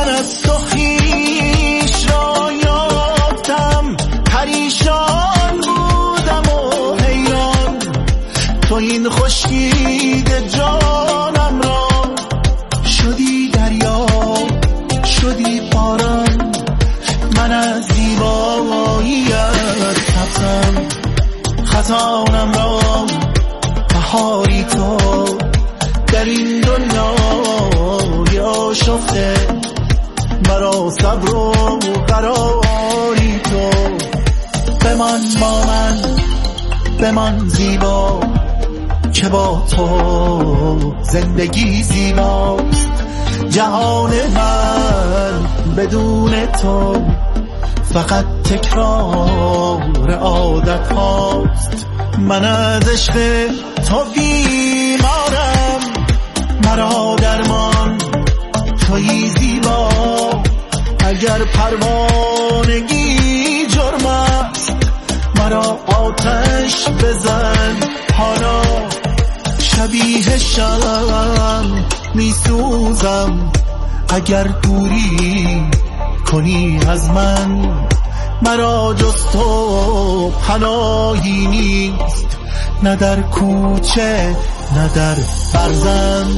من از تو خویش را یافتم، پریشان بودم و حیران. تو این خشکید جانم را شدی دریا، شدی باران. من از زیباییت تپسم، خزانم را بهاری تو. در این دنیا یا شفته مرا صبر و قراری تو. بمان با من، بمان زیبا، که با تو زندگی زیباست. جهان من بدون تو فقط تکرار عادت هاست. من از عشق تو بیمارم، مرا درمان تویی زیبا. اگر پروانگی جرم است، مرا آتش بزن حالا. شبیه شم میسوزم اگر دوری کنی از من. مرا جز تو پناهی نیست، نه در کوچه نه در برزن.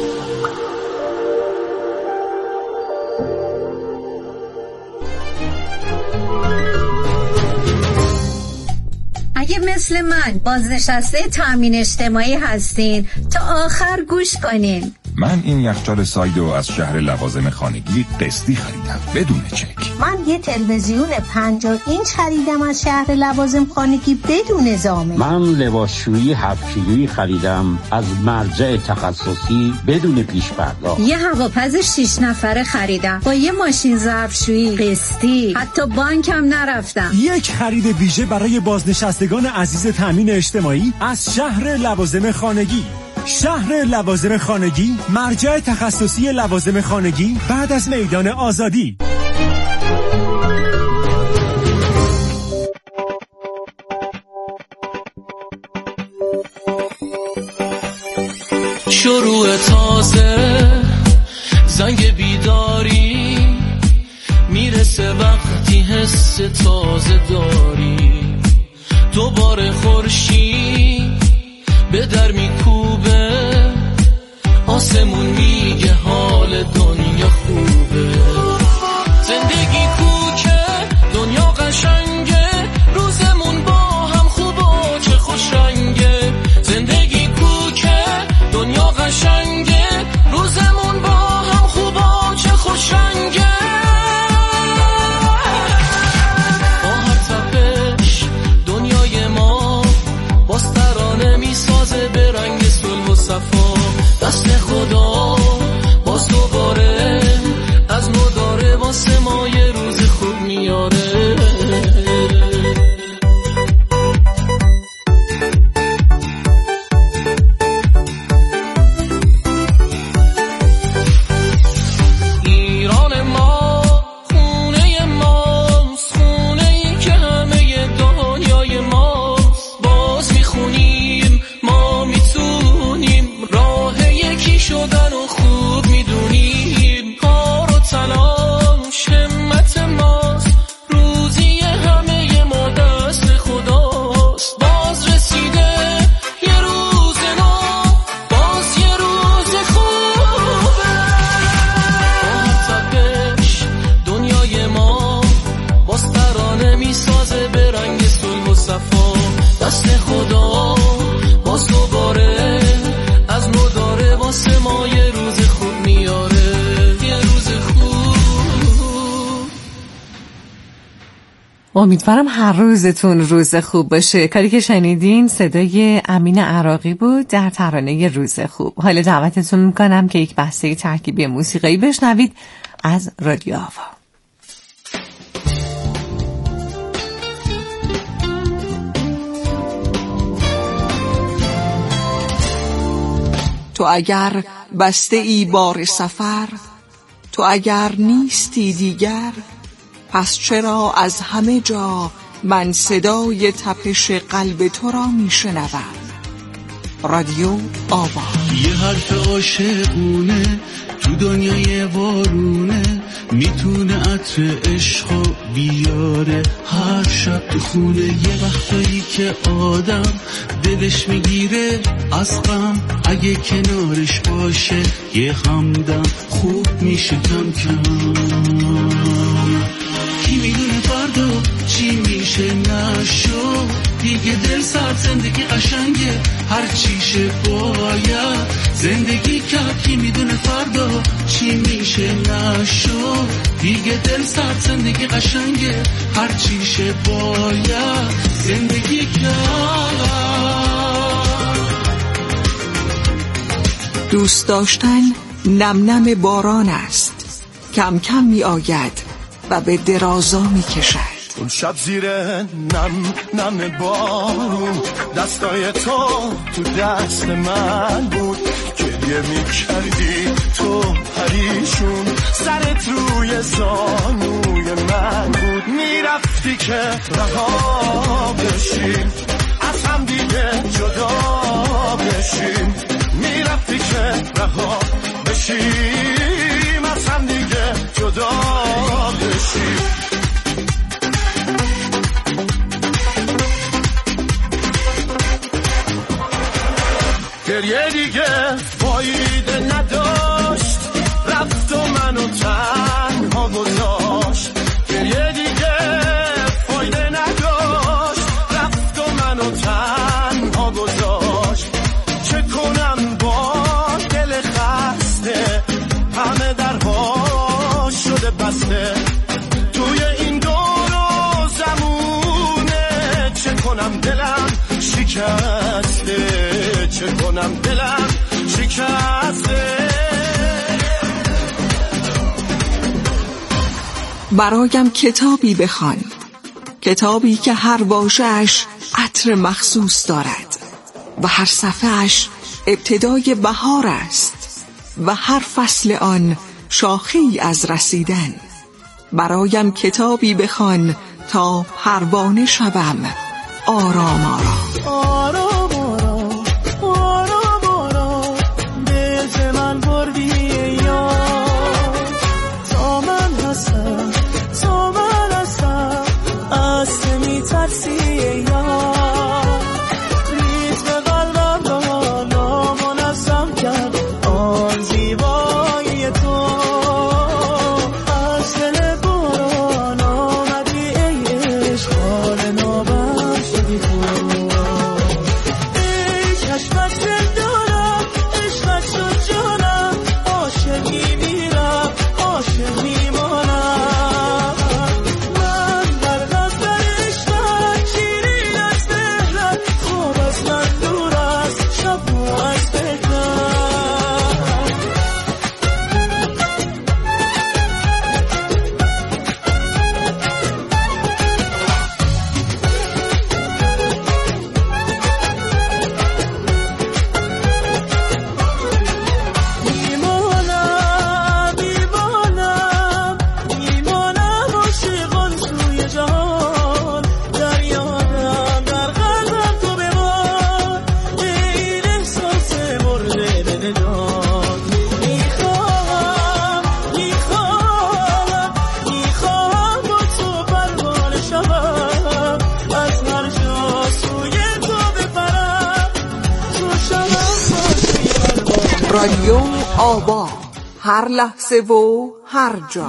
اگه مثل من بازنشسته تامین اجتماعی هستین تا آخر گوش کنین. من این یخچال سایدو از شهر لوازم خانگی قسطی خریدم بدون چک. من یه تلویزیون 50 اینچ خریدم از شهر لوازم خانگی بدون ضامن. من لباسشویی 7 کیلویی خریدم از مرجع تخصصی بدون پیش پرداخت. یه هواپز 6 نفره خریدم با یه ماشین ظرفشویی قسطی، حتی بانکم نرفتم. یک خرید ویژه برای بازنشستگان عزیز تامین اجتماعی از شهر لوازم خانگی. شهر لوازم خانگی، مرجع تخصصی لوازم خانگی بعد از میدان آزادی. شروع تازه زنگ بیداری میرسه وقتی حس تازه داری. دوباره خورشید به در میکوبه، آسمون میگه حال دنیا خوبه. زندگی کوچه دنیا قشنگه، روزمون با هم خوبه چه خوش رنگه. زندگی کوچه دنیا قشنگه، روزمون با هم خوبه چه خوش رنگه. با هر تپش دنیای ما باز ترانه میسازه به رنگ صلح و صفا. دست خدا باز دوباره از نو داره واسه ما یه روز خوب میاره. ایران ما خونه ماست، خونه ای که همه دنیای ماست. باز میخونیم ما میتونیم راه یکی شدن و خوب میدونیم. کار و تلاش همت ماست، روزی همه ما دست خداست. باز رسیده یه روز نو، باز یه روز خوبه. با تپش دنیای ما باز ترانه میسازه به رنگ صلح و صفا. دست خدا باز دوباره از نو داره واسه ما یه روز خوب میاره، یه روز خوب. امیدوارم هر روزتون روز خوب باشه. کاری که شنیدین صدای امین عراقی بود در ترانه روز خوب. حالا دعوتتون میکنم که یک بسته ترکیبی موسیقایی بشنوید از رادیو آوا. تو اگر بسته ای بار سفر، تو اگر نیستی دیگر، پس چرا از همه جا من صدای تپش قلب تو را می شنوم؟ رادیو آوا. یه حرف عاشقونه تو دنیای وارونه، میتونه عطر عشقو بیاره هر شب تو خونه. یه وقتایی که آدم دلش میگیره از غم، اگه کنارش باشه یه همدم خوب میشه کم کم. کی میدونه فردا چی میشه نشو، دیگه دل سرد زندگی قشنگه هر چیشه باید زندگی کرد. کی میدونه فردا چی میشه نشو، دیگه دل سرد زندگی قشنگه هر چیشه باید زندگی کرد. دوست داشتن نم نم باران است، کم کم می آید و به درازا می کشد. اون شب زیر نم نم بارون دستای تو دست من بود، گریه می کردی تو پریشون، سرت روی زانوی من بود. میرفتی که رها بشیم از هم دیگه جدا بشیم، میرفتی که رها بشیم از هم دیگه جدا بشیم. گریه دیگه فایده نداشت، رفت و منو تنها گذاشت. گریه دیگه فایده نداشت، رفت و منو تنها گذاشت. چه کنم با دل خسته، همه درها شده بسته توی این دور و زمونه. چه کنم دلم شکسته، چه کنم دلم شکسته. برایم کتابی بخوان، کتابی که هر واژه‌اش عطر مخصوص دارد و هر صفحه‌اش ابتدای بهار است و هر فصل آن شاخه‌ای از رسیدن. برایم کتابی بخوان تا پروانه شوم آرام آرام. رادیو آوا، هر لحظه و هر جا.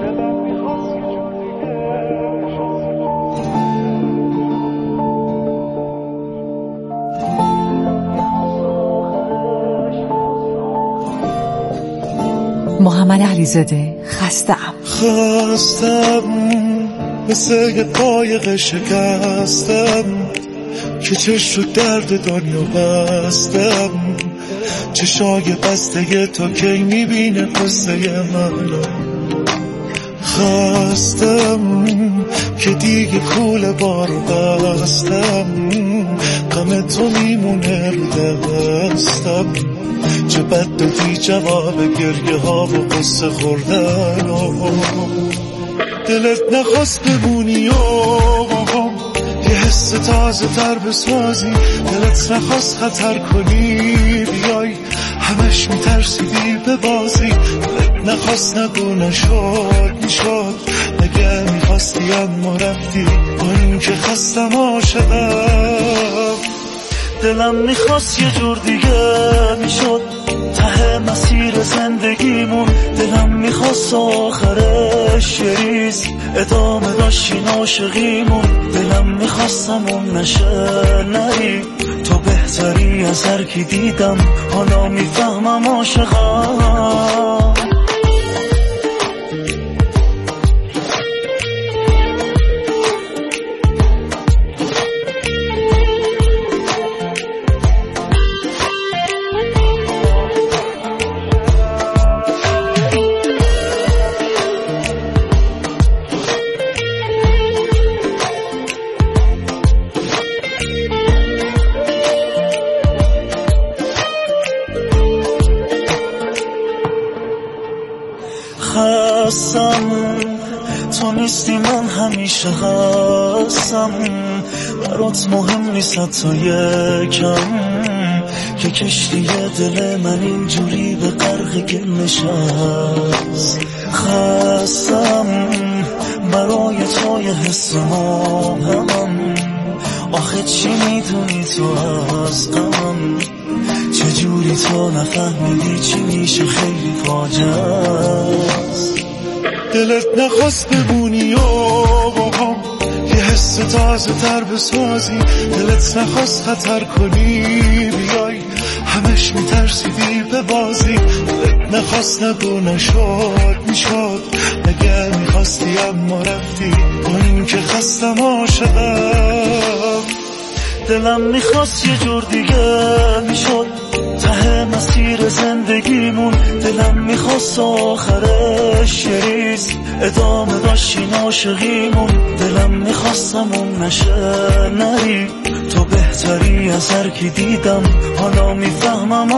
محمد علیزاده خستم مثل یه قایق شکستم که چشم و درد دنیا بستم. چشای بسته تو کی میبینه قصه منو. خستم که دیگه کوله بارو بستم، غم تو میمونه رو دستم. چه بد دادی جواب گریه ها و قصه خوردن. دلت نخواست بمونی و یه حس تازه تر بسازی، دلت نخواست خطر کنی بیای، همش میترسیدی به بازی. دلت نخواست نگو نشد میشد، اگه میخواستی اما رفتی با این که خستم عاشقم. دلم میخواست یه جور دیگه میشد ته مسیر زندگیمون، دلم میخواست آخرش یه ریز ادامه داشتین عاشقیمون، دلم میخواستم اون نشه نری، تو بهتری از هر کی دیدم حالا میفهمم عاشقم. خستم تو نیستی من همیشه هستم، برات مهم نیست حتی یکم که کشتی دل من اینجوری به غرق گل نشست. خستم برای تو یه حس ماهمم، آخه چی میدونی تو از غمم، چجوری تو نفهمیدی چی میشه خیلی فاجعه است. دلت نخواست بمونی و با هم یه حس تازه تر بسازی، دلت نخواست خطر کنی بیای همش میترسیدی به بازی، دلت نخواست نگو نشد میشد، اگه میخواستی اما رفتی با این که خستم عاشقم. دلم میخواست یه جور دیگه میشد ته مسیر زندگیمون، دلم میخواست آخرش یه ریز ادامه داشتین عاشقیمون، دلم میخواستم اون نشه نری، تو بهتری از هر کی دیدم حالا میفهمم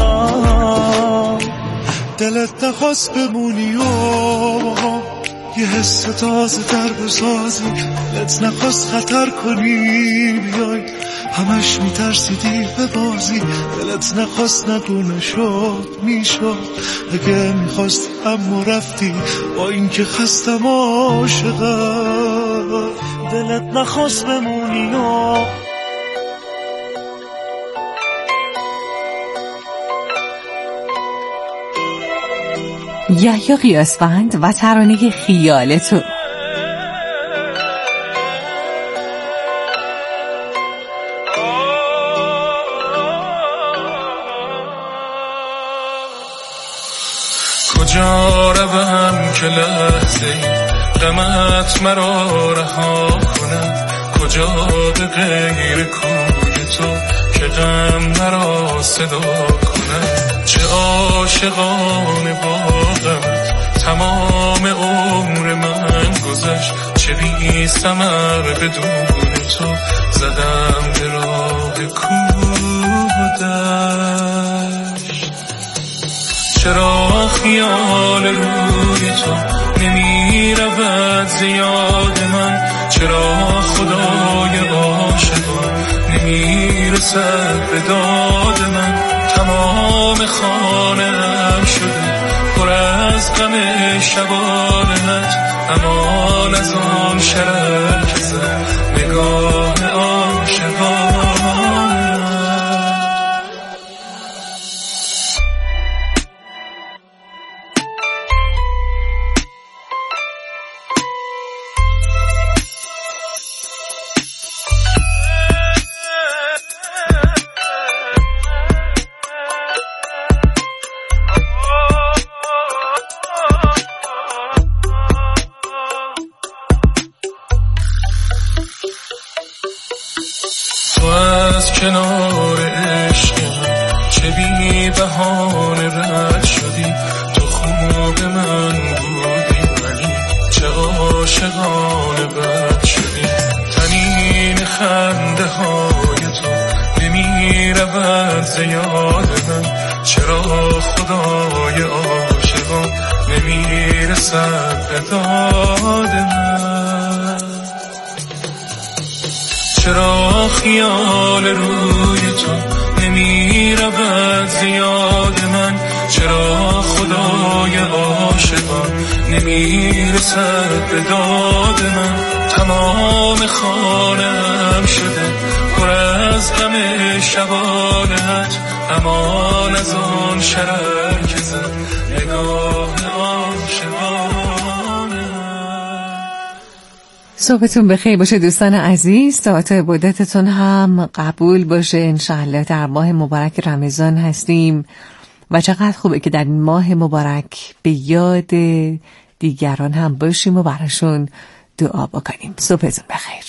عاشقم. دلت نخواست بمونی و یه حس تازه تر بسازی، دلت نخواست خطر کنی بیای همش میترسیدی به بازی، دلت نخواست نگو نشد میشد، اگه میخواستی اما رفتی با این که خستم عاشقم. دلت نخواست بمونی و یحیی قیاسفند و ترانه خیال تو. کجا روم که لحظه غمت مرا رها کند، کجا به غیر کوی تو که غم مرا صدا کند، چه عاشقانه با غمت تمام عمر من گذشت، چه بی ثمر بدون تو زدم به راه کودشت. چرا خیال روی تو نمی رود زیاد من، چرا خدای عاشقان نمی رسد به داد من، تمام خانه‌ام شده پر از غم شبانت، امان از آن شرر که زد نگاه عاشقان. کنار عشق چه بی بهانه رد شدی، تو خوب من بودی ولی چه عاشقانه بد شدی، تنین خنده های تو نمی رود زیاد من، چرا خدای عاشقان نمی رسد به داد من، چرا خیال روی تو نمی رود زیاد من، چرا خدا صدای عاشقان نمیرسد به داد من. تمام خانم شده پر از غم شبانت، امان از آن شرر که زد نگاه عاشقانه. صبحتون بخیر باشه دوستان عزیز، ساعت عبادتتون هم قبول باشه انشاءالله. در ماه مبارک رمضان هستیم و چقدر خوبه که در این ماه مبارک به یاد دیگران هم باشیم و براشون دعا بکنیم. صبحتون بخیر.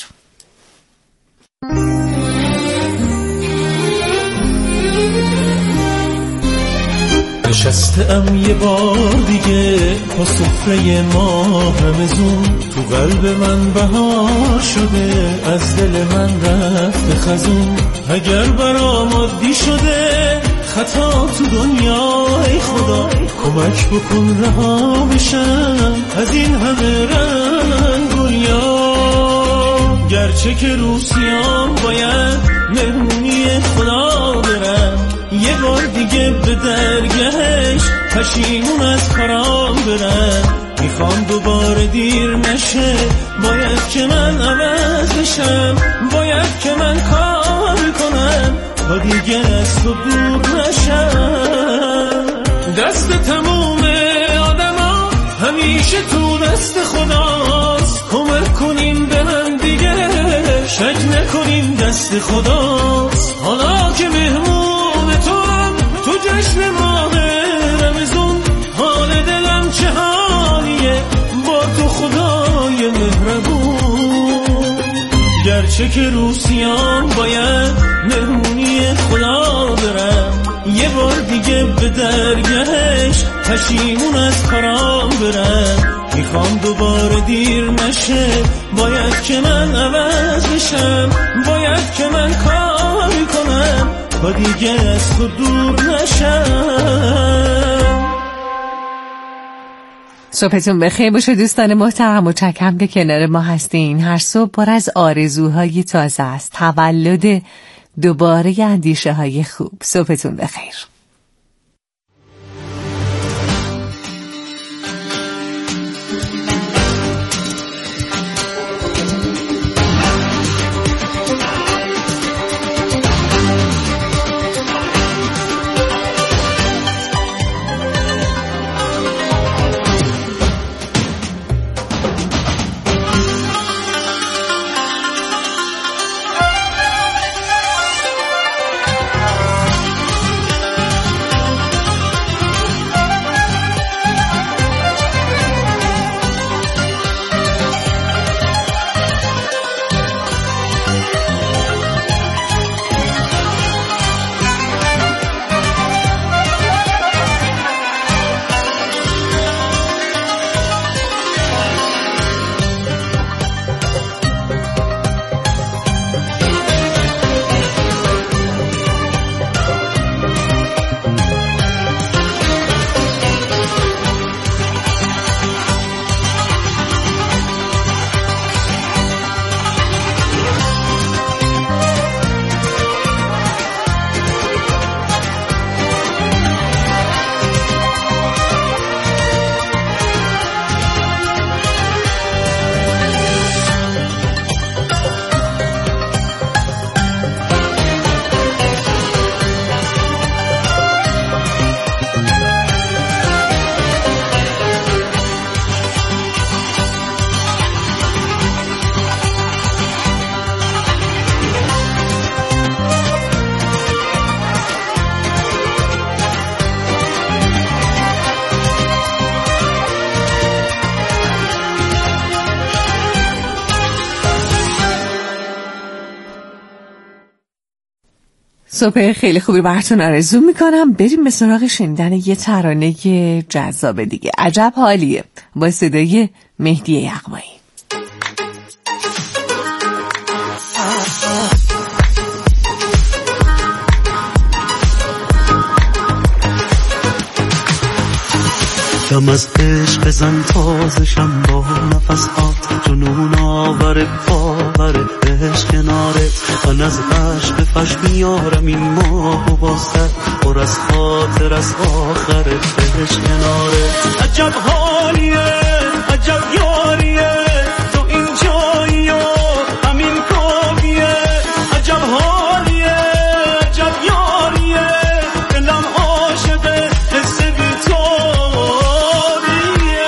نشستم یه بار دیگه با سفره ماه رمضون، تو قلب من بهار شده از دل من رفت خزون. اگر برام عادی شده خطا تو دنیا، ای خدا کمک بکن رها بشم از این همه رنگ و ریا. گرچه که روسیام باید مهمونی خدا برم، یه بار دیگه به درگهش پشیمون از کارام برم. میخوام دوباره دیر نشه، باید که من عوض بشم، باید که من کار کنم تا دیگه از تو دور نشم. دست تموم آدم ها همیشه تو دست خداست، کمک کنیم به هم دیگه شک نکنیم دست خداست. حالا که مهمون تو جشن ماه رمضون، حال دلم چه حالیه با تو خدای مهربون. گرچه که روسیام باید مهمونی خدا برم، یه بار دیگه به درگهش پشیمون از کارام برم. میخوام دوباره دیر نشه، باید که من عوض بشم، باید که من کار کنم تا دیگه از تو دور نشم. صبحتون بخیر باشه دوستان محترم، متشکرم که کنار ما هستین. هر صبح پر از آرزوهای تازه است، تولد دوباره اندیشه های خوب. صبحتون بخیر. صبح خیلی خوبی براتون آرزو میکنم. بریم به سراغ شنیدن یه ترانه جذاب دیگه. عجب حالیه با صدای مهدی یغمایی. دم از عشق بزن تازشم با نفس هات، جنون آور باور عشق کنارت. من از عشق فش میارم این ماه و بازتر، پر از خاطر از آخرت عشق کنارت. عجب حالیه عجب یاریه تو این جایی و همین کافیه. عجب حالیه عجب یاریه دلم عاشقه حس بی‌تابیه.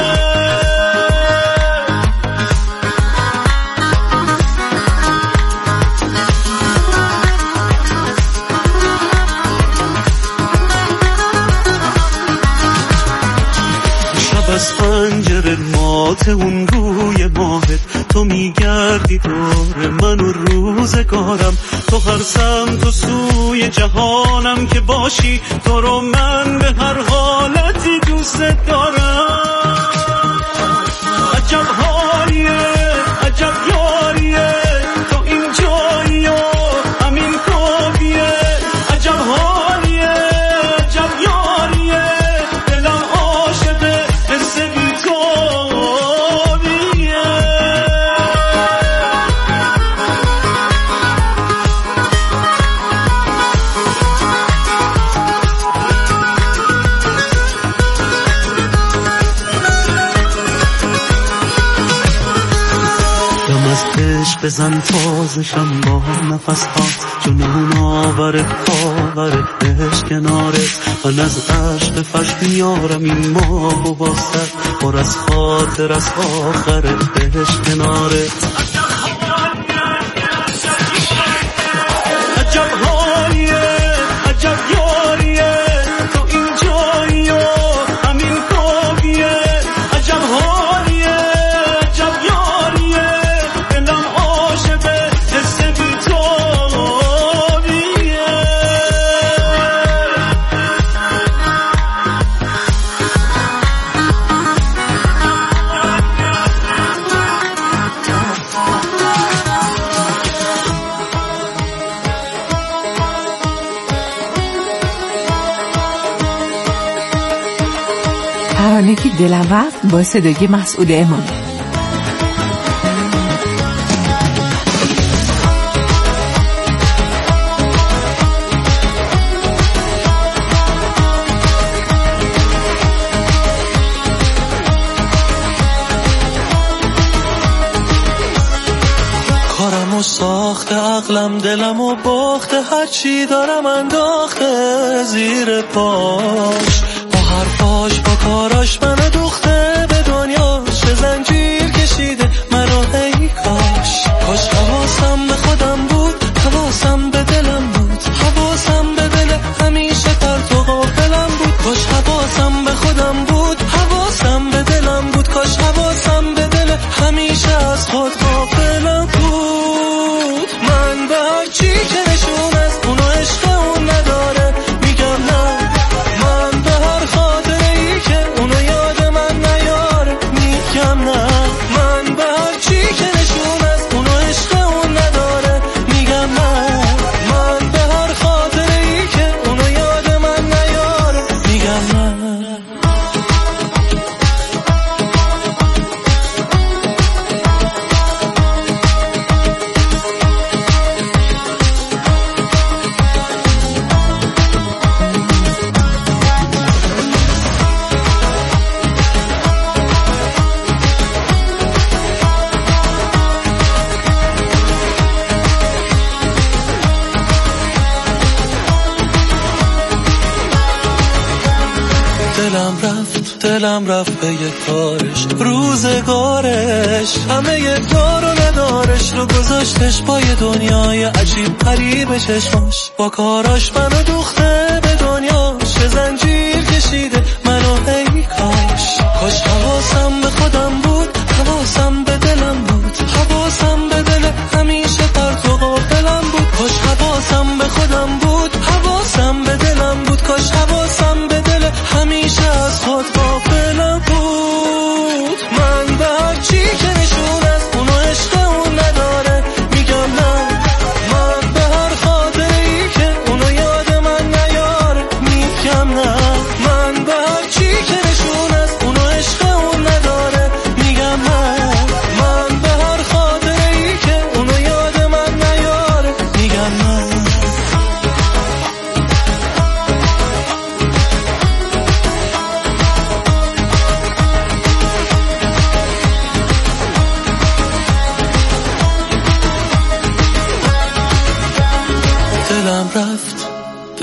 شب از پنجره مات اون روی ماهت، تو میگردی دور من و روزگارم. تو هر سمت و سوی جهانم که باشی، تو رو من به هر حالتی دوست دارم. عجب حالیه عجب یاریه تو این جایی و همین کافیه. عجب حالیه عجب یاریه دلم عاشقه حس بی‌تابیه. دم از عشق بزن تازشم با نفس هات، جنون آور باور عشق کنارت. من از عشق فش میارم این ماه و بازتر، پر از خاطر از آخرت عشق کنارت. عجب حالیه عجب یاریه تو این جایی و همین کافیه. عجب حالیه عجب یاریه دلم عاشقه حس بی‌تابیه. ترانه که دلم رفت با صدای مسعود امامی. کارمو ساخته عقلم دلمو باخته، هرچی دارم انداخته زیر پاش. با حرفاش با کاراش منو دوخته به دنیاش، چه زنجیر کشیده منو ای کاش. کاش حواسم به خودم بود حواسم به دلم بود، حواسم به دل همیشه پرت و غافلم بود. کاش حواسم به خودم بود حواسم به دلم بود، کاش حواسم به دل همیشه از خود غافلم بود. من به هر چی که نشون از اونو عشق اون نداره میگم نه، من به هر خاطره ای که اونو یاد من نیاره میگم نه. من به هر چی که نشون از اونو عشق اون نداره میگم نه، من به هر خاطره ای که اونو یاد من نیاره میگم نه. دلم رفت به یه کارش، روزگارش همه دار و ندارش رو گذاشتش با یه دنیای عجیب غریب چشماش. با کاراش منو دوخته به دنیاش، چه زنجیر کشیده منو ای کاش. کاش حواسم به خودم بود حواسم به دلم بود، حواسم به دل همیشه پرت و غافلم بود. کاش حواسم به خودم بود حواسم به دلم بود، کاش حواسم به دل همیشه از خود غافلم بود. من به هر چی که نشون از اونو عشق اون نداره میگم نه، من به هر خاطره ای که اونو یاد من نیاره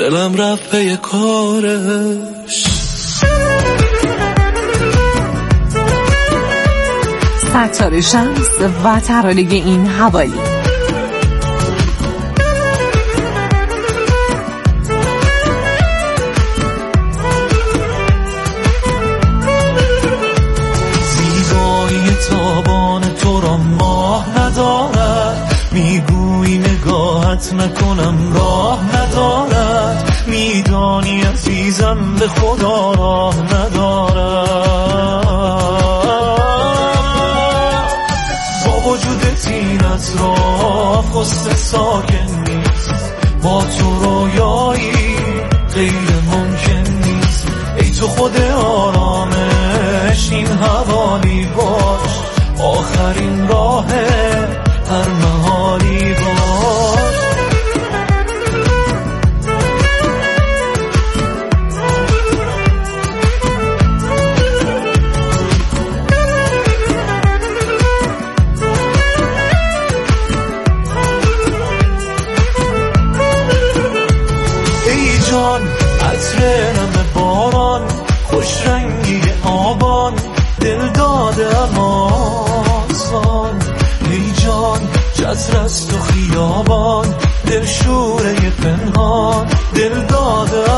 دلم رفت پی کارش. ستاره شمس و ترانه این حوالی. زیبایی تابان تو را ماه ندارد، میگویی نگاهت نکنم راه ندارد، میدانی عزیزم به خدا راه ندارد. با وجودت این اطراف غصه ساکن نیست، با تو رویایی غیر ممکن نیست. ای تو خود آرامش این حوالی باش، آخرین راه هر محالی باش. ای جان عطر نم باران، خوش رنگی آبان، دل داده آسان. ای جان جزر است و خیابان، دل شوره پنهان، دل داده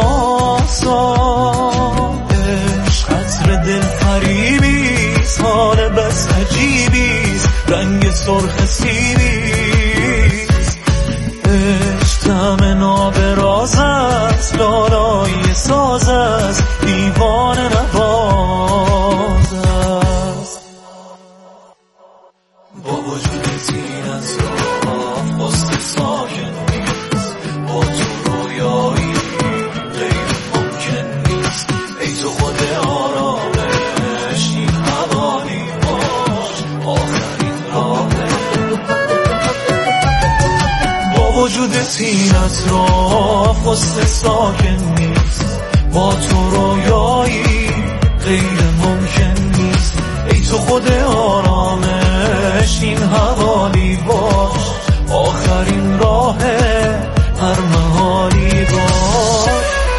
آسان. عشق عطر دل فریبیست، حال بس عجیبیست، رنگ سرخ سیبیست. عشق طعم نابراز است، لالایی ساز است، دیوانه نواز است. با وجودت این اطراف غصه ساکن نیست، با تو رویایی غیر ممکن نیست. ای تو خود آرامش این حوالی باش، آخرین راهه. با وجودت این اطراف غصه ساکن نیست، با تو رویایی غیر ممکن نیست. ای تو خود آرامش این حوالی باش، آخرین راه هر محالی باش.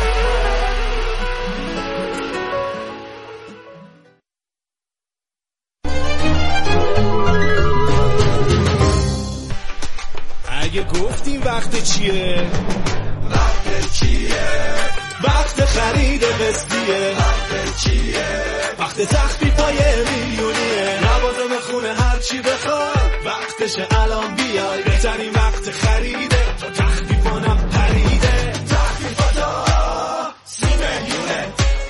اگه گفتیم وقت چیه؟ وقت چیه؟ وقت خرید قسطیه. وقت چیه؟ وقت تخفیفای میلیونیه. لوازم خونه هر چی بخوای وقتشه الان بیای. بهترین وقت خریده تا تخفیفانم پریده. تخفیفاتا 30 میلیونه،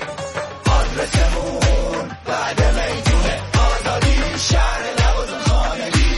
آدرسمون بعد میدونه. آزادی شهر لوازم خانگی.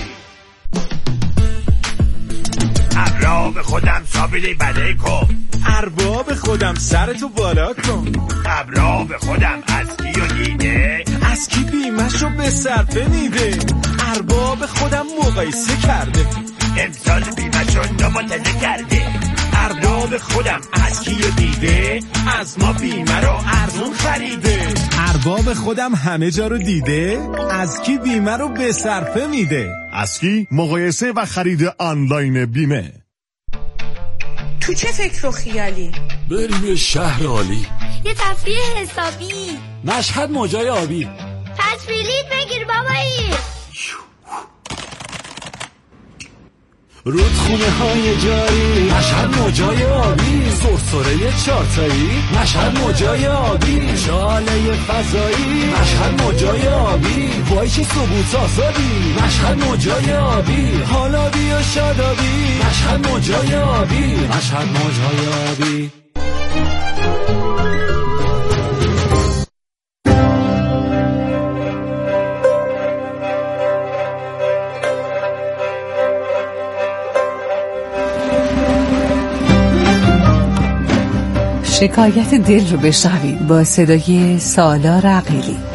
ارباب خودم سابیلی بله کن، ارباب خودم سرتو بالا کن. ارباب خودم از کیو دیده، از کی بیمشو به صرفه میده. ارباب خودم مقایسه کرده، امسال بیمشو نماتنه کرده. ارباب خودم از کیو دیده، از ما بیمه رو ارزون خریده. ارباب خودم همه جا رو دیده، از کی بیمه رو به صرفه میده. از کی مقایسه و خرید آنلاین بیمه. تو چه فکر و خیالی؟ بریم یه شهر عالی، یه تفریح حسابی، مشهد موجای آبی. پس بلیط بگیر بابایی. رودخونه های جاری، مشهد موجای آبی. سرسره چارتایی، مشهد موجای آبی. شاله فضایی، مشهد موجای آبی. وایش ثبوت آزادی، مشهد موجای آبی. حالا بیا شادابی، مشهد موجای آبی. مشهد موجای آبی. شکایت دل رو بشنوید با صدای سالار عقیلی.